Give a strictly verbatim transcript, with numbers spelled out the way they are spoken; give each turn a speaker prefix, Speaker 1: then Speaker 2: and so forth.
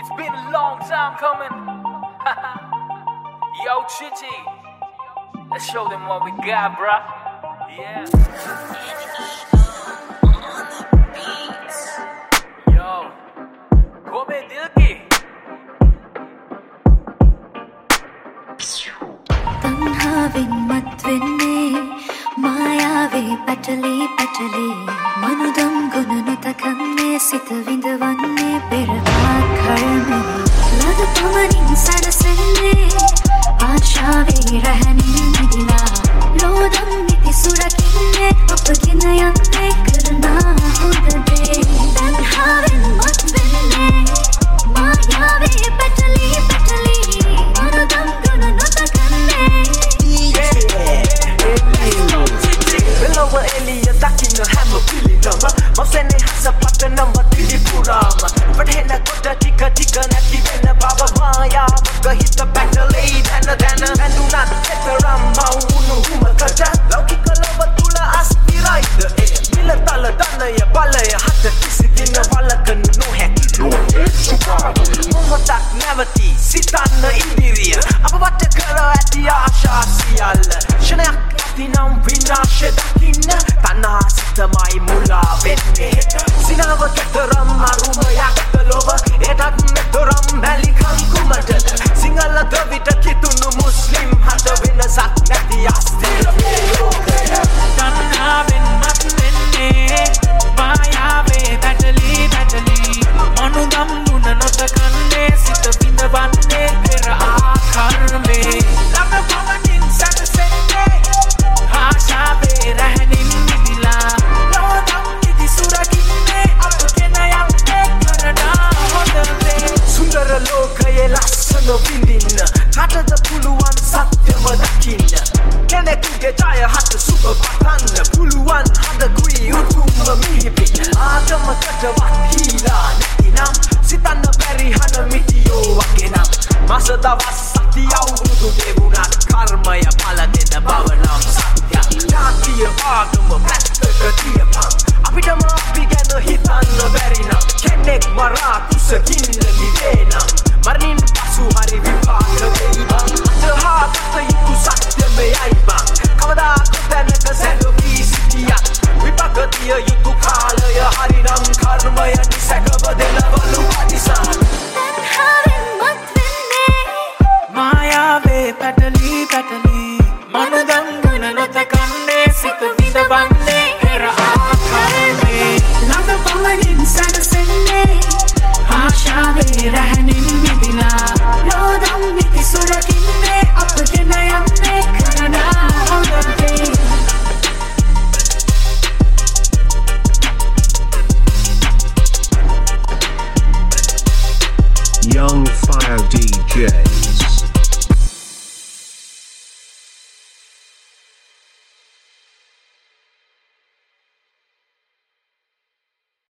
Speaker 1: It's been a long time coming. Yo, Chichi, let's show them what we got, bruh. Yeah. Yo, Kobe Dilki.
Speaker 2: තණ්හාවෙන් මත් වෙන්නේ මායාවේ පැටලී පැටලී මනුදම් ගුණ නොතකන්නේ සිත විඳවන්නේ පෙර ආකල්මේ ලද පමණින් සැනසෙන්නේ ආශාවේ රැහැනින් මිදිලා ලෝදම් නිති සුරකින්නේ අපගෙන යන්නේ කරනා හොඳ දේ තණ්හාවෙන් මත් වෙන්නේ මායාවේ පැටලී පැටලී මනුදම් ගුණ නොතකන්නේ
Speaker 3: Below Elia Dakin hammer feeling number Mosene has a pattern number three purama But hena kota tika tika naki vena baba maya Ka hit the battle aid and a dana And do not get the ram maunu huma kaja Lauki kalava tula aspirai the air Mila tala dana ya bala ya hata kisi dina wala kanu no haki No haki Mohotak navati sitana indiriya Apa bata kara ati asha siyala Shanayak Tinam vinashe dakinna Tanha sitamai mula venne Sinawa kataram maruma yaktalova Edat metoram malikam kumadala Singala dravita kitunu muslim Hata vinasak nati astira melokaya
Speaker 1: Tanhaven mat venne Mayave batali batali Manudam guna notakanne Sita vindavanne pera aakarme Lama pavanin sanasenne ආශාවේ රැහැනින් මිදිලා ලෝදම් නිදි සුරකින්නේ අපගෙන යන්නේ කරනා හොඳේ සුන්දර ලෝකයේ ලස්සන විඳින්න කාටද පුළුවන් සත්‍යම දකින්න කෙනෙකුගේ ජය හට සුබ පතන්න පුළුවන් හදකුයි උතුම්ම මිහිපිට ආගමකට වහීලා නැතිනම් සිතන්න බැරි හන මිටියෝ වගේ නම් මාස දවස් සති අවුරුදු දෙවුණත් කර්මය පල දෙන බව නම් Natia agama පැත්තක තියපන් අපිටම අපි ගැන හිතන්න බැරි නම් කෙනෙක් මරා කුසකින්න නිවේ නම් මරණින් පසු හරි විපාක වෙයි බං අතහාගත යුතු සත්‍යමයයි බං කවදාකවත් දැනක සැලවී සිටියත් විපාක දිය යුතු කාලය හරි නම් කර්මය නිසැකව දෙනවලු අදිසාන
Speaker 2: තණ්හාවෙන් මත් වෙන්නේ
Speaker 1: මායාවේ පැටලී පැටලී මනුදම් ගුණ නොතකන්නේ සිත විඳවන්නේ පෙර ආකාරයේ ළඟ පමණින් සැනසෙන්නේ ආශාවේ රැහැනින් මිදිලා ලෝදම් නිති සුරකින්නේ අපගෙන යන්නේ කරනා හොඳේ
Speaker 4: Young Fire D J